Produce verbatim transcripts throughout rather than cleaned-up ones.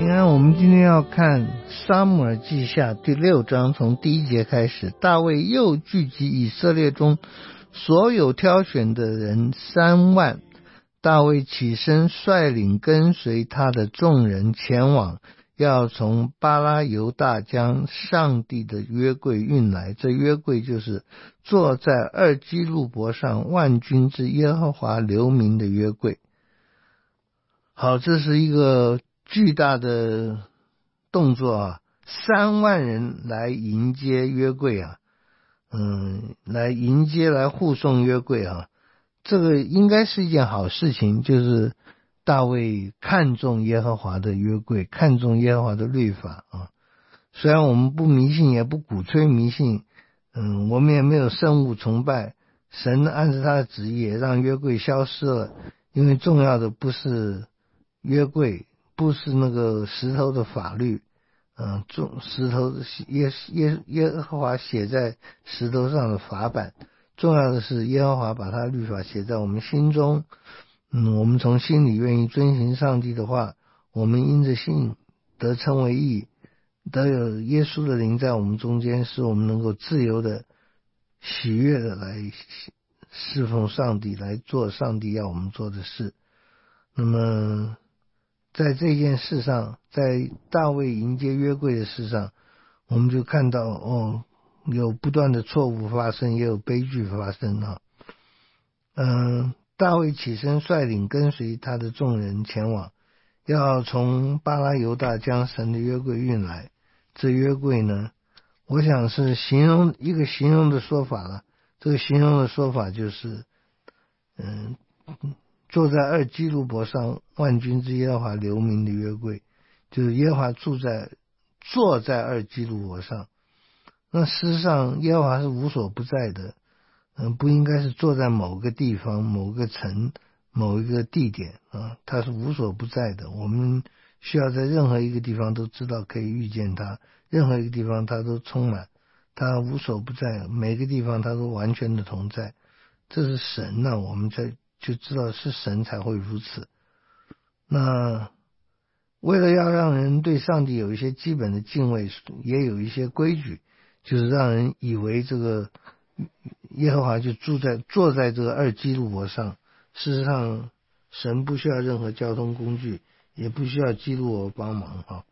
你看，我们今天要看撒母耳记下第六章，从第一节开始。大卫又聚集以色列中所有挑选的人三万，大卫起身率领跟随他的众人前往，要从巴拉犹大将上帝的约柜运来。这约柜就是坐在二基路伯上万军之耶和华留名的约柜。好，这是一个巨大的动作啊，三万人来迎接约柜啊，嗯，来迎接来护送约柜啊，这个应该是一件好事情，就是大卫看重耶和华的约柜，看重耶和华的律法啊。虽然我们不迷信，也不鼓吹迷信，嗯，我们也没有圣物崇拜，神按照他的旨意也让约柜消失了，因为重要的不是约柜，不是那个石头的法律，嗯，重石头耶耶耶和华写在石头上的法版，重要的是耶和华把他律法写在我们心中。嗯，我们从心里愿意遵行上帝的话，我们因着信得称为义，得有耶稣的灵在我们中间，使我们能够自由的喜悦的来侍奉上帝，来做上帝要我们做的事。那么在这件事上，在大卫迎接约柜的事上，我们就看到哦，有不断的错误发生，也有悲剧发生啊。嗯，大卫起身率领跟随他的众人前往，要从巴拉犹大将神的约柜运来。这约柜呢，我想是形容一个形容的说法了。这个形容的说法就是，嗯。坐在二基路伯上万军之耶和华留名的约柜，就是耶和华住在坐在二基路伯上。那事实上耶和华是无所不在的，嗯，不应该是坐在某个地方、某个城、某一个地点啊，他是无所不在的。我们需要在任何一个地方都知道可以遇见他，任何一个地方他都充满，他无所不在，每个地方他都完全的同在。这是神呢、啊，我们在就知道是神才会如此。那为了要让人对上帝有一些基本的敬畏，也有一些规矩，就是让人以为这个耶和华就住在坐在这个二基路伯上。事实上神不需要任何交通工具，也不需要基路伯帮忙啊。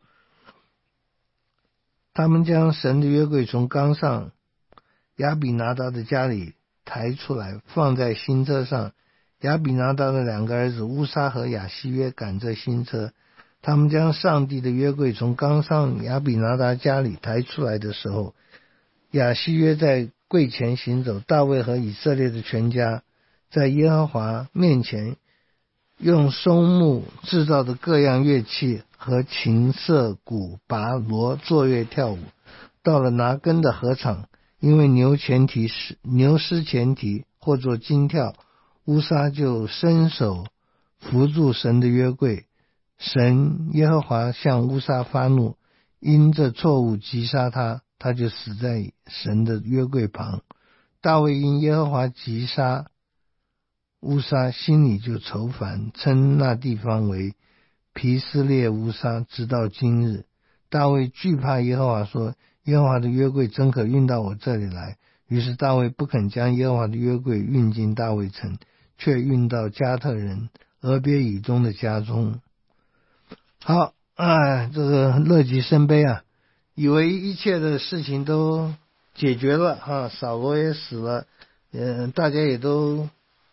他们将神的约柜从冈上亚比拿达的家里抬出来，放在新车上。亚比拿达的两个儿子乌撒和亚希约赶着新车，他们将上帝的约柜从冈上亚比拿达家里抬出来的时候，亚希约在柜前行走，大卫和以色列的全家在耶和华面前用松木制造的各样乐器和琴瑟鼓拔锣作乐跳舞。到了拿根的禾场，因为牛前蹄牛失前蹄或做金跳，乌撒就伸手扶住神的约柜，神耶和华向乌撒发怒，因这错误击杀他，他就死在神的约柜旁。大卫因耶和华击杀乌撒，心里就愁烦，称那地方为皮斯列乌撒，直到今日。大卫惧怕耶和华，说耶和华的约柜真可运到我这里来。于是大卫不肯将耶和华的约柜运进大卫城，却运到加特人俄别以东的家中。好，哎，这个乐极生悲啊，以为一切的事情都解决了啊，扫罗也死了，嗯，大家也都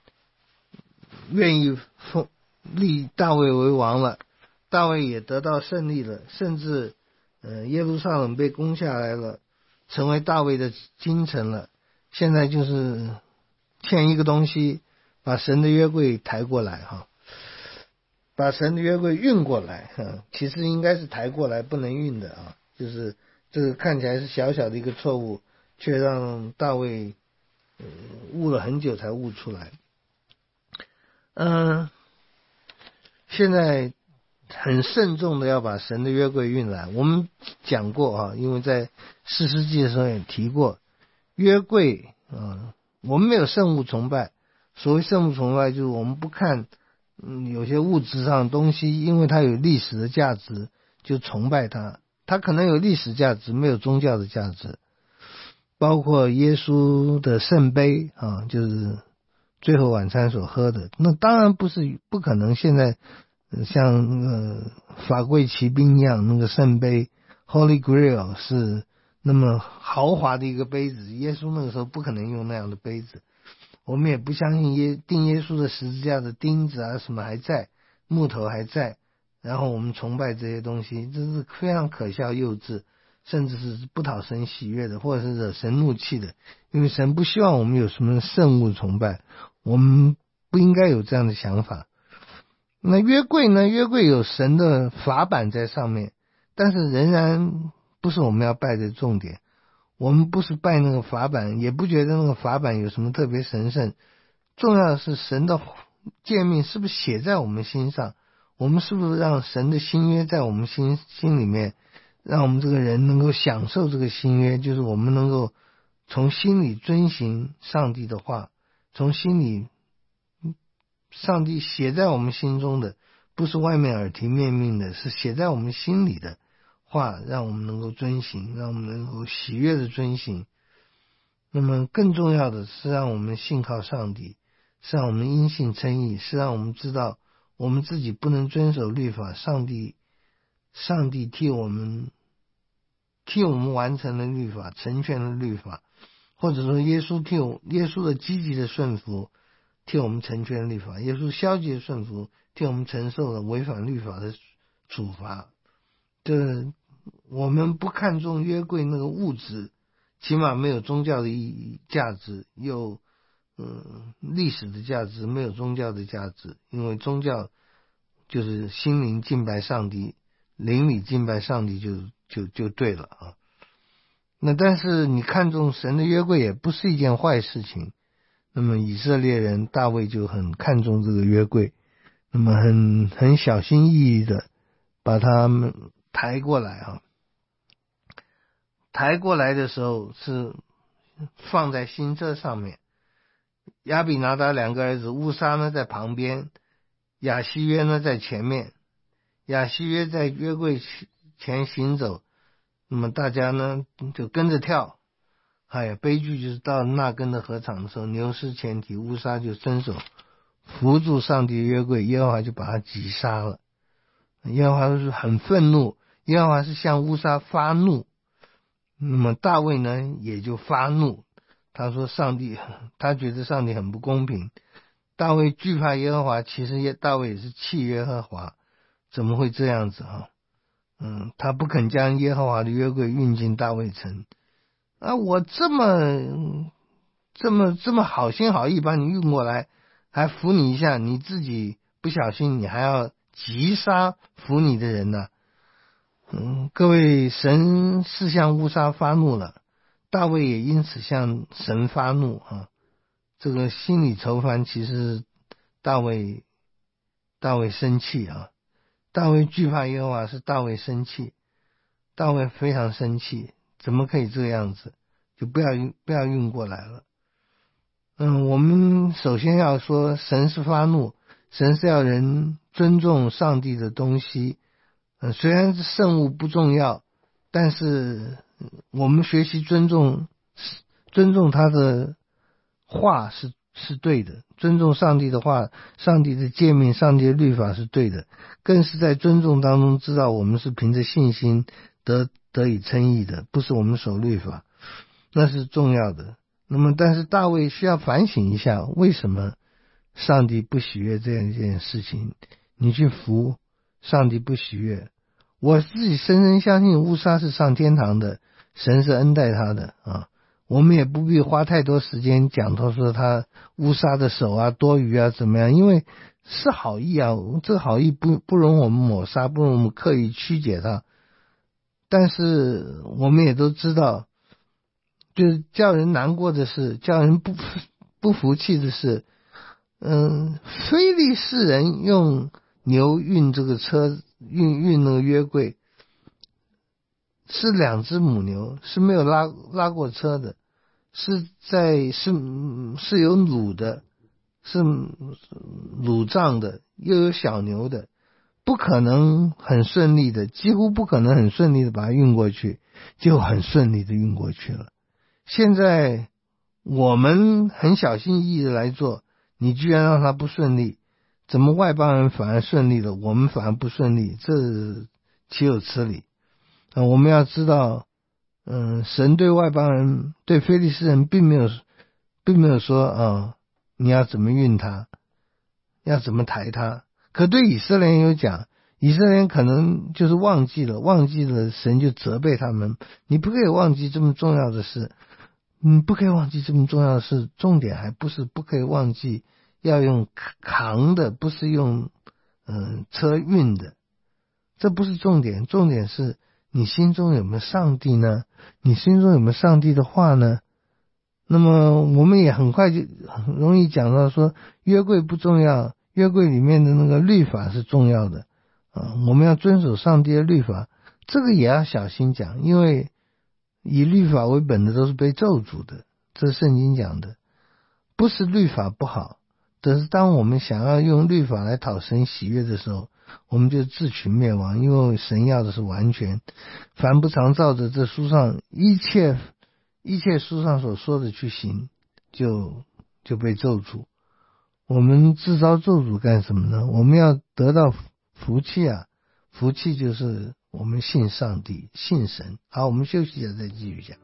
愿意奉立大卫为王了，大卫也得到胜利了，甚至呃耶路撒冷被攻下来了，成为大卫的京城了。现在就是欠一个东西，把神的约柜抬过来哈，把神的约柜运过来哈，其实应该是抬过来，不能运的啊，就是这个看起来是小小的一个错误，却让大卫呃悟了很久才悟出来。嗯，现在很慎重的要把神的约柜运来。我们讲过啊，因为在士师记的时候也提过，约柜啊，我们没有圣物崇拜。所谓圣物崇拜，就是我们不看嗯有些物质上的东西，因为它有历史的价值， 就崇拜他。他可能有历史价值，没有宗教的价值。包括耶稣的圣杯啊，就是最后晚餐所喝的，那当然不是不可能现在像呃法柜骑兵一样，那个圣杯 Holy Grail 是那么豪华的一个杯子，耶稣那个时候不可能用那样的杯子。我们也不相信耶钉耶稣的十字架的钉子啊什么还在，木头还在，然后我们崇拜这些东西，这是非常可笑幼稚，甚至是不讨神喜悦的，或者是惹神怒气的。因为神不希望我们有什么圣物崇拜，我们不应该有这样的想法。那约柜呢？约柜有神的法版在上面，但是仍然不是我们要拜的重点。我们不是拜那个法版，也不觉得那个法版有什么特别神圣。重要的是神的诫命是不是写在我们心上，我们是不是让神的新约在我们心心里面，让我们这个人能够享受这个新约，就是我们能够从心里遵行上帝的话，从心里上帝写在我们心中的，不是外面耳提面命的，是写在我们心里的话，让我们能够遵行，让我们能够喜悦的遵行。那么更重要的是让我们信靠上帝，是让我们因信称义，是让我们知道我们自己不能遵守律法，上帝上帝替我们替我们完成了律法，成全了律法，或者说耶稣替我耶稣的积极的顺服替我们成全律法，耶稣消极的顺服替我们承受了违反律法的处罚。这我们不看重约柜那个物质，起码没有宗教的意义价值，有嗯历史的价值，没有宗教的价值。因为宗教就是心灵敬拜上帝，灵里敬拜上帝就就就对了啊。那但是你看重神的约柜也不是一件坏事情。那么以色列人大卫就很看重这个约柜，那么很很小心翼翼的把他们抬过来啊。抬过来的时候是放在新车上面，亚比拿达两个儿子乌撒呢在旁边，亚西约呢在前面。亚西约在约柜前行走，那么大家呢就跟着跳。哎呀，悲剧就是到那根的禾场的时候，牛失前蹄，乌撒就伸手扶住上帝的约柜，耶和华就把他击杀了。耶和华是很愤怒，耶和华是向乌撒发怒，那么大卫呢也就发怒，他说上帝，他觉得上帝很不公平。大卫惧怕耶和华，其实大卫也是气耶和华，怎么会这样子啊？嗯，他不肯将耶和华的约柜运进大卫城。啊，我这么这么这么好心好意把你运过来，还扶你一下，你自己不小心，你还要击杀扶你的人呢？嗯，各位，神是向乌撒发怒了，大卫也因此向神发怒啊。这个心里愁烦，其实大卫大卫生气啊，大卫惧怕耶和华是大卫生气，大卫非常生气。怎么可以这样子？就不要不要运过来了。嗯，我们首先要说，神是发怒，神是要人尊重上帝的东西。嗯，虽然是圣物不重要，但是我们学习尊重尊重他的话是是对的，尊重上帝的话，上帝的诫命，上帝的律法是对的，更是在尊重当中知道我们是凭着信心得得以称义的，不是我们守律法，那是重要的。那么但是大卫需要反省一下，为什么上帝不喜悦这样一件事情？你去服上帝不喜悦。我自己深深相信乌撒是上天堂的，神是恩待他的啊。我们也不必花太多时间讲他说他乌撒的手啊多余啊怎么样，因为是好意啊，这个好意不不容我们抹杀，不容我们刻意曲解他。但是我们也都知道，就是叫人难过的是，叫人不不服气的是，嗯，非利士人用牛运这个车，运运那个约柜，是两只母牛，是没有拉拉过车的，是在是是有乳的，是乳胀的，又有小牛的， 不可能很顺利的，几乎不可能很顺利的把它运过去，就很顺利的运过去了。现在我们很小心翼翼的来做，你居然让它不顺利，怎么外邦人反而顺利了，我们反而不顺利，这岂有此理。呃、我们要知道嗯，神对外邦人，对非利士人并没有并没有说啊、哦，你要怎么运他，要怎么抬他。可对以色列人有讲，以色列人可能就是忘记了，忘记了神就责备他们，你不可以忘记这么重要的事，你不可以忘记这么重要的事，重点还不是不可以忘记要用扛的，不是用嗯车运的，这不是重点，重点是你心中有没有上帝呢？你心中有没有上帝的话呢？那么我们也很快就很容易讲到说，约柜不重要，约柜里面的那个律法是重要的啊，我们要遵守上帝的律法，这个也要小心讲，因为以律法为本的都是被咒诅的，这是圣经讲的。不是律法不好，只是当我们想要用律法来讨神喜悦的时候，我们就自取灭亡，因为神要的是完全，凡不常照着这书上一切一切书上所说的去行，就就被咒诅。我们自招咒诅干什么呢？我们要得到福气啊，福气就是我们信上帝，信神。好，我们休息一下再继续讲。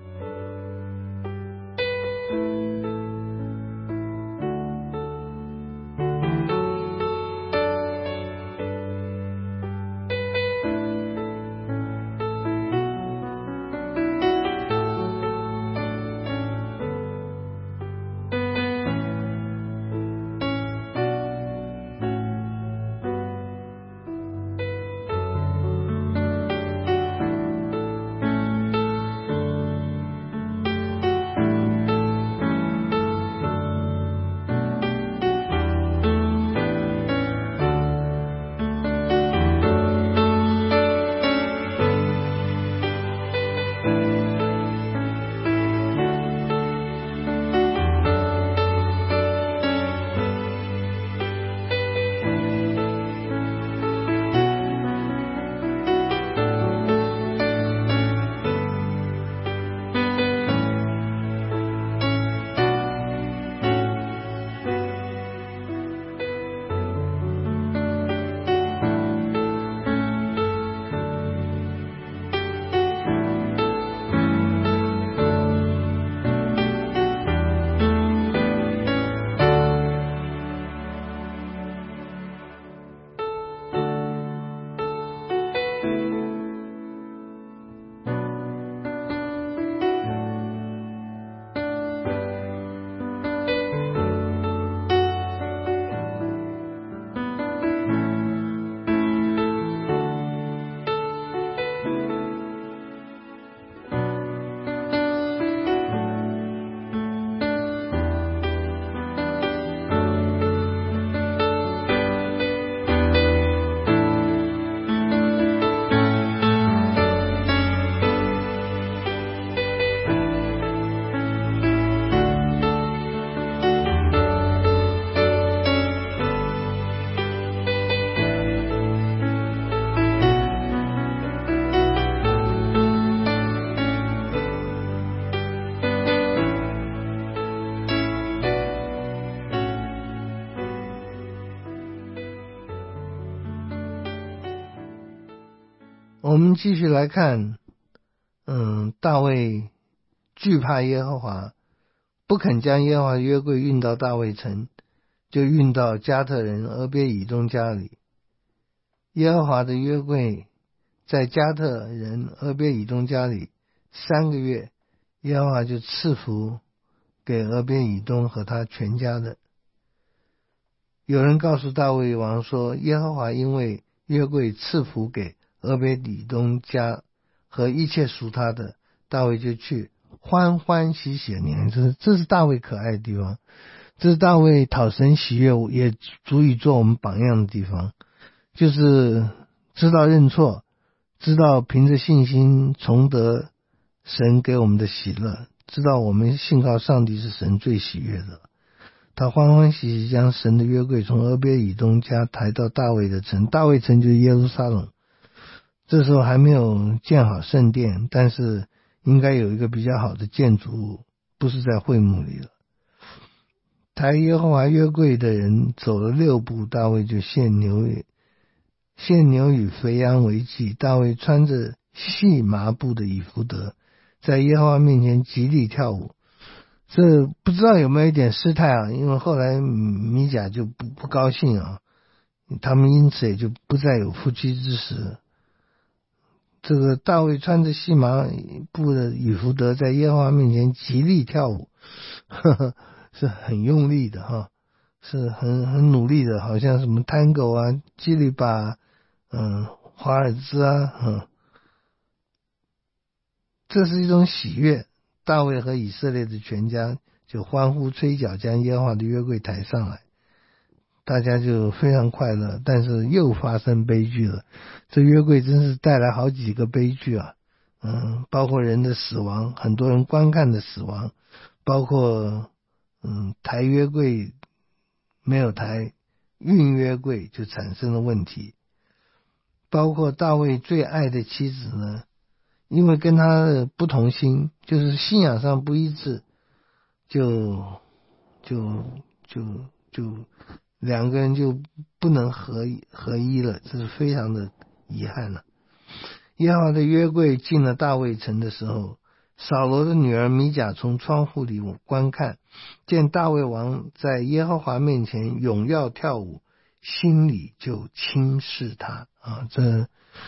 我们继续来看，嗯，大卫惧怕耶和华，不肯将耶和华约柜运到大卫城，就运到加特人俄别以东家里。耶和华的约柜在加特人俄别以东家里三个月，耶和华就赐福给俄别以东和他全家的。有人告诉大卫王说，耶和华因为约柜赐福给俄别以东家和一切属他的，大卫就去欢欢喜喜。你看，这这是大卫可爱的地方，这是大卫讨神喜悦也足以做我们榜样的地方，就是知道认错，知道凭着信心重得神给我们的喜乐，知道我们信靠上帝是神最喜悦的。 他欢欢喜喜将神的约柜从俄别以东家抬到大卫的城，大卫城就是耶路撒冷。这时候还没有建好圣殿，但是应该有一个比较好的建筑物，不是在会幕里了。抬耶和华约柜的人走了六步，大卫就献牛献牛与肥羊为祭。大卫穿着细麻布的以弗得，在耶和华面前极力跳舞。这不知道有没有一点失态啊？因为后来米甲就不不高兴啊，他们因此也就不再有夫妻之实。这个大卫穿着细麻布的以弗得，在耶和华面前极力跳舞，呵呵，是很用力的哈，是很很努力的，好像什么 tango 啊、基里巴、嗯、华尔兹啊，嗯，这是一种喜悦。大卫和以色列的全家就欢呼吹角，将耶和华的约柜抬上来，大家就非常快乐。但是又发生悲剧了，这约柜真是带来好几个悲剧啊，嗯，包括人的死亡，很多人观看的死亡，包括嗯抬约柜没有抬，运约柜就产生了问题，包括大卫最爱的妻子呢，因为跟他的不同心，就是信仰上不一致，就就就就两个人就不能合合一了，这是非常的遗憾了。耶和华的约柜进了大卫城的时候，扫罗的女儿米甲从窗户里观看，见大卫王在耶和华面前踊跃跳舞，心里就轻视他啊，这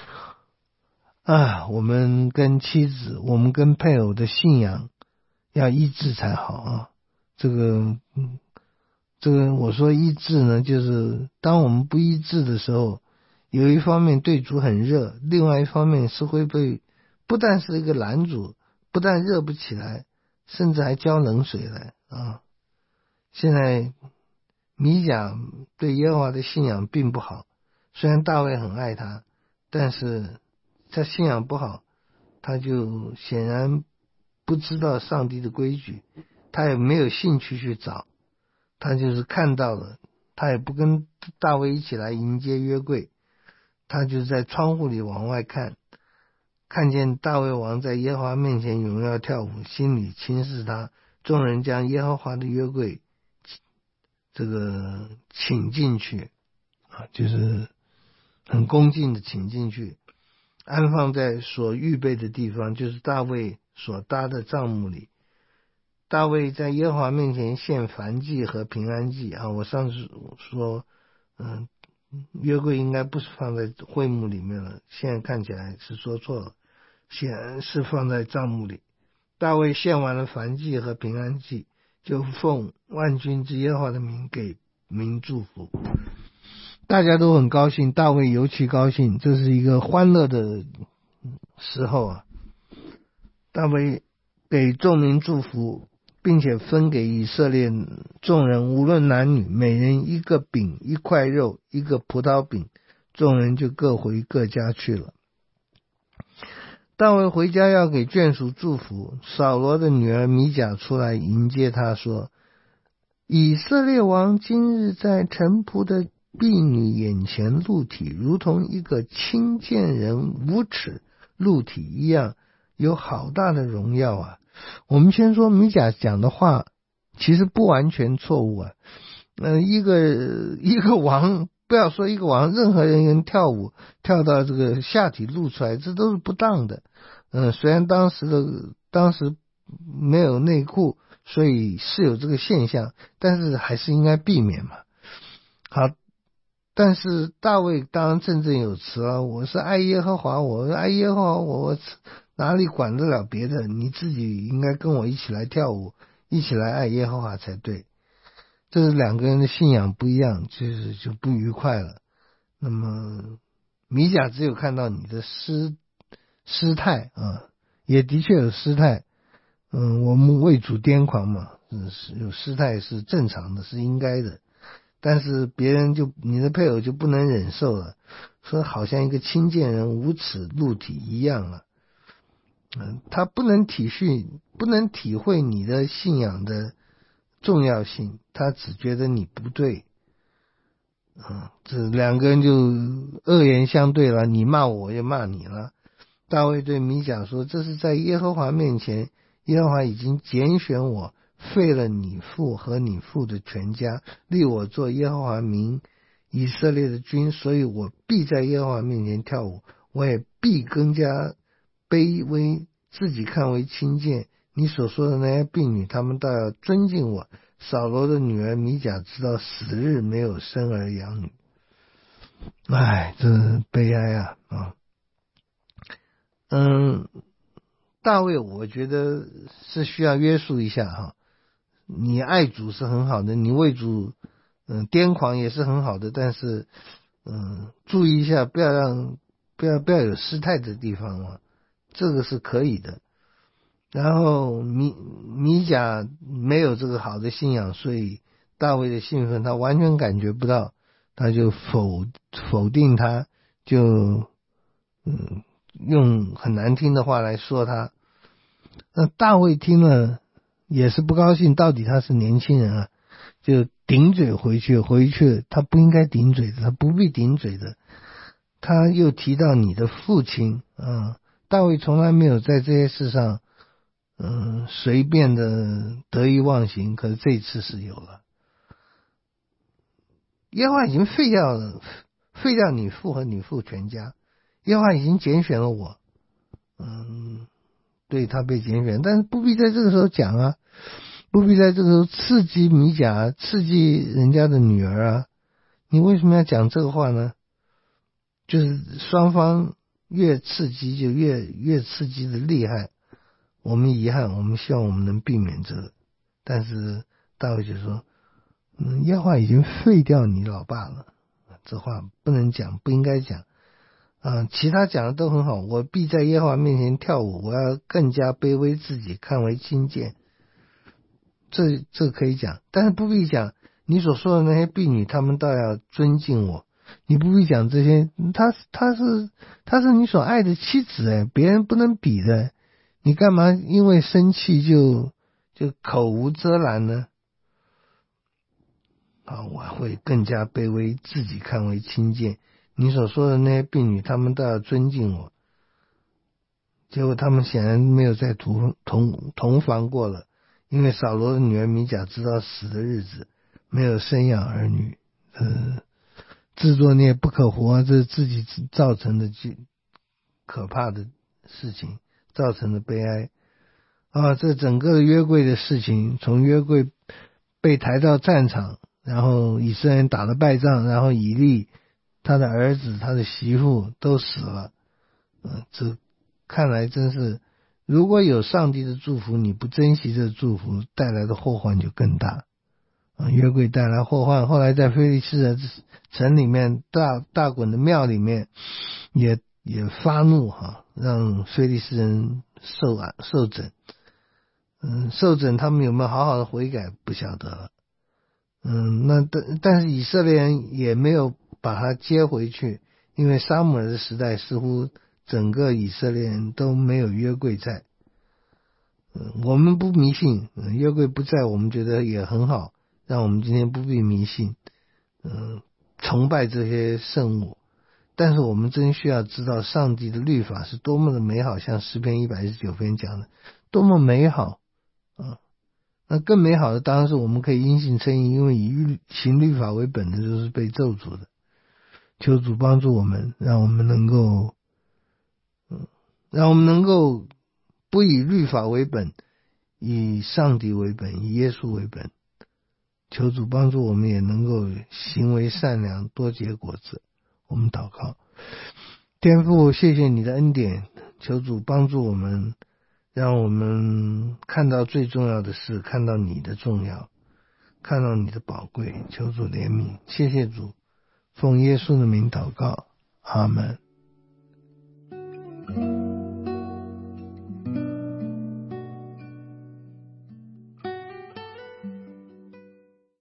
啊，我们跟妻子，我们跟配偶的信仰要一致才好啊。这个，嗯，这个我说一致呢，就是当我们不一致的时候，有一方面对主很热，另外一方面是会被，不但是一个拦阻，不但热不起来，甚至还浇冷水来啊。现在米甲对耶和华的信仰并不好，虽然大卫很爱他，但是他信仰不好，他就显然不知道上帝的规矩，他也没有兴趣去找，他就是看到了，他也不跟大卫一起来迎接约柜，他就在窗户里往外看，看见大卫王在耶和华面前踊跃跳舞，心里轻视他。众人将耶和华的约柜这个请进去啊，就是很恭敬的请进去，安放在所预备的地方，就是大卫所搭的帐幕里。大卫在耶和华面前献燔祭和平安祭啊，我上次说嗯，约柜应该不是放在会幕里面了，现在看起来是说错了，显然是放在帐幕里。大卫献完了燔祭和平安祭，就奉万军之耶和华的名给民祝福，大家都很高兴，大卫尤其高兴，这是一个欢乐的时候啊。大卫给众民祝福，并且分给以色列众人，无论男女，每人一个饼，一块肉，一个葡萄饼，众人就各回各家去了。大卫回家要给眷属祝福，扫罗的女儿米甲出来迎接他，说：以色列王今日在臣仆的婢女眼前露体，如同一个轻贱人无耻露体一样，有好大的荣耀啊。我们先说米甲讲的话其实不完全错误啊，呃，一个一个王，不要说一个王，任何人跳舞跳到这个下体露出来，这都是不当的。嗯、呃，虽然当时的当时没有内裤，所以是有这个现象，但是还是应该避免嘛。好，但是大卫当然振振有词啊，我是爱耶和华，我爱耶和华，我我哪里管得了别的？你自己应该跟我一起来跳舞，一起来爱耶和华才对。这是两个人的信仰不一样，就是就不愉快了。那么米甲只有看到你的失失态啊，也的确有失态。嗯，我们为主癫狂嘛，是有失态是正常的，是应该的。但是别人就你的配偶就不能忍受了，说好像一个轻贱人无耻露体一样了。嗯，他不能体恤，不能体会你的信仰的重要性，他只觉得你不对。嗯，这两个人就恶言相对了，你骂我，我也骂你了。大卫对米甲说，这是在耶和华面前，耶和华已经拣选我，废了你父和你父的全家，立我做耶和华民以色列的君，所以我必在耶和华面前跳舞，我也必更加卑微，自己看为轻贱。你所说的那些婢女，他们倒要尊敬我。扫罗的女儿米甲知道死日没有生儿养女。唉，这悲哀啊！啊，嗯，大卫我觉得是需要约束一下哈。你爱主是很好的，你为主嗯癫狂也是很好的，但是嗯注意一下，不要让不要不要有失态的地方嘛，这个是可以的。然后米米甲没有这个好的信仰，所以大卫的兴奋他完全感觉不到，他就否否定他，就嗯用很难听的话来说他。那大卫听了也是不高兴，到底他是年轻人啊，就顶嘴回去，回去他不应该顶嘴的，他不必顶嘴的。他又提到你的父亲啊，大卫从来没有在这些事上嗯，随便的得意忘形，可是这一次是有了。耶和华已经废掉了，废掉你父和你父全家。耶和华已经拣选了我，嗯，对，他被拣选，但是不必在这个时候讲啊，不必在这个时候刺激米甲，刺激人家的女儿啊。你为什么要讲这个话呢？就是双方越刺激就越越刺激的厉害。我们遗憾，我们希望我们能避免这个，但是大卫就说，嗯，耶和华已经废掉你老爸了，这话不能讲，不应该讲啊。其他讲的都很好，我必在耶和华面前跳舞，我要更加卑微自己，看为轻贱，这这可以讲，但是不必讲你所说的那些婢女，他们倒要尊敬我。你不必讲这些，他他是他是你所爱的妻子哎，别人不能比的。你干嘛因为生气就就口无遮拦呢？啊，我会更加卑微，自己看为轻贱。你所说的那些婢女，他们都要尊敬我。结果他们显然没有再同同同房过了，因为扫罗的女儿米甲知道死的日子，没有生养儿女，呃，自作孽不可活，这是自己造成的可怕的事情。造成的悲哀啊！这整个约柜的事情，从约柜被抬到战场，然后以色列人打了败仗，然后以利他的儿子、他的媳妇都死了。嗯、呃，这看来真是，如果有上帝的祝福，你不珍惜这祝福，带来的祸患就更大。啊，约柜带来祸患，后来在非利士的城里面，大大衮的庙里面也。也发怒哈，让非利士人受啊受整，嗯，受整他们有没有好好的悔改不晓得了，嗯，那但但是以色列人也没有把他接回去，因为撒母耳的时代似乎整个以色列人都没有约柜在，嗯，我们不迷信，嗯，约柜不在，我们觉得也很好，让我们今天不必迷信，嗯，崇拜这些圣物。但是我们真需要知道上帝的律法是多么的美好，像诗篇一百一十九篇讲的多么美好啊！那更美好的当然是我们可以因信称义，因为以行律法为本的就是被咒诅的。求主帮助我们，让我们能够嗯，让我们能够不以律法为本，以上帝为本，以耶稣为本。求主帮助我们也能够行为善良，多结果子。我们祷告，天父，谢谢你的恩典，求主帮助我们，让我们看到最重要的事，看到你的重要，看到你的宝贵，求主怜悯，谢谢主，奉耶稣的名祷告，阿们。